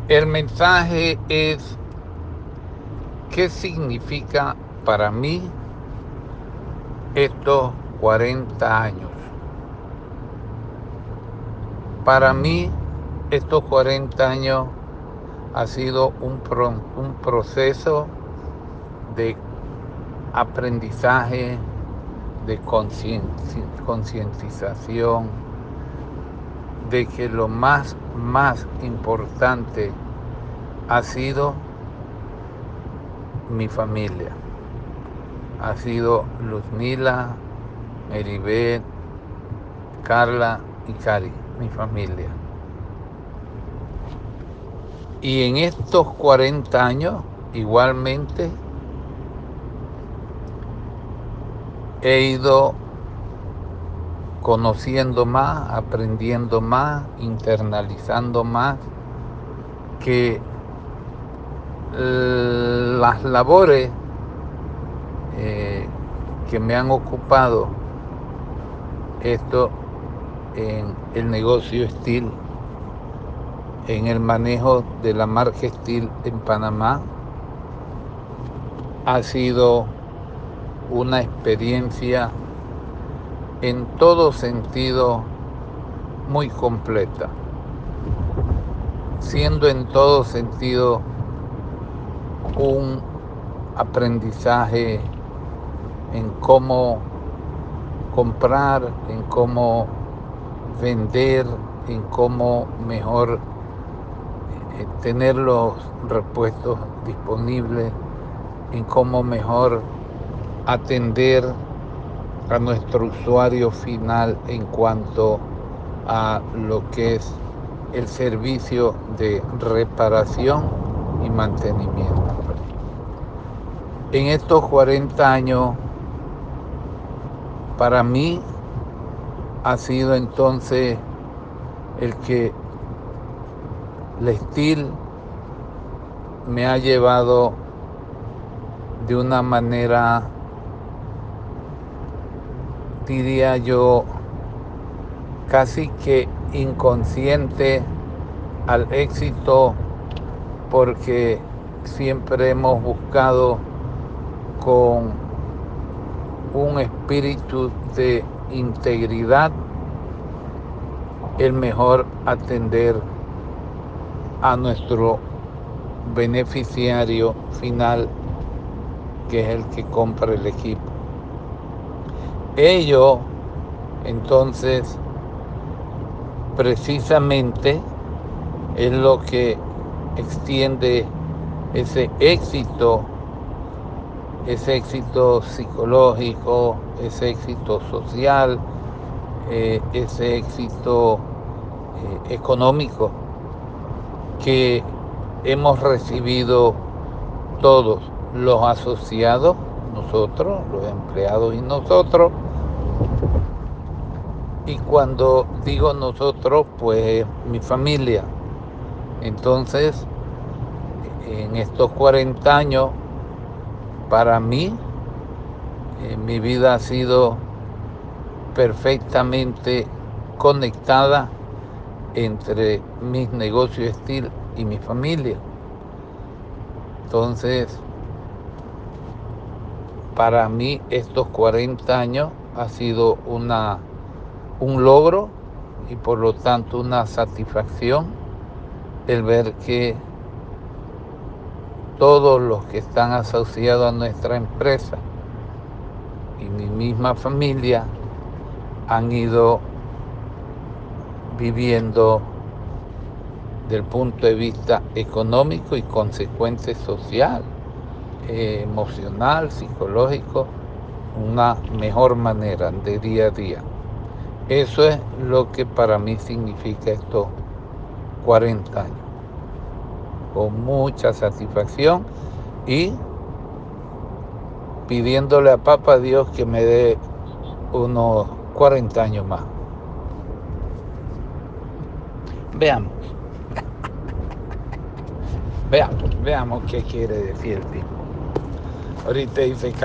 El mensaje es: ¿qué significa para mí estos 40 años? Para mí, estos 40 años ha sido un proceso de aprendizaje, de concientización, de que lo más importante ha sido mi familia. Ha sido Luzmila, Meribeth, Carla y Cari, mi familia. Y en estos 40 años, igualmente, he ido conociendo más, aprendiendo más, internalizando más, que las labores que me han ocupado esto en el negocio Steel, en el manejo de la marca Steel en Panamá, ha sido una experiencia en todo sentido muy completa, siendo en todo sentido un aprendizaje en cómo comprar, en cómo vender, en cómo mejor tener los repuestos disponibles, en cómo mejor atender a nuestro usuario final en cuanto a lo que es el servicio de reparación y mantenimiento. En estos 40 años, para mí ha sido entonces el que el Steel me ha llevado de una manera, diría yo, casi que inconsciente al éxito, porque siempre hemos buscado con un espíritu de integridad el mejor atender a nuestro beneficiario final, que es el que compra el equipo. Ello, entonces, precisamente es lo que extiende ese éxito psicológico, ese éxito social, ese éxito económico que hemos recibido todos los asociados, nosotros, los empleados y nosotros. Y cuando digo nosotros, pues mi familia. Entonces, en estos 40 años, para mí, mi vida ha sido perfectamente conectada entre mis negocios Steel y mi familia. Entonces, para mí estos 40 años ha sido un logro y por lo tanto una satisfacción el ver que todos los que están asociados a nuestra empresa y mi misma familia han ido viviendo del punto de vista económico y consecuente social, emocional, psicológico, una mejor manera de día a día. Eso es lo que para mí significa estos 40 años, con mucha satisfacción y pidiéndole a Papá Dios que me dé unos 40 años más. Veamos qué quiere decir el tipo. Ahorita dice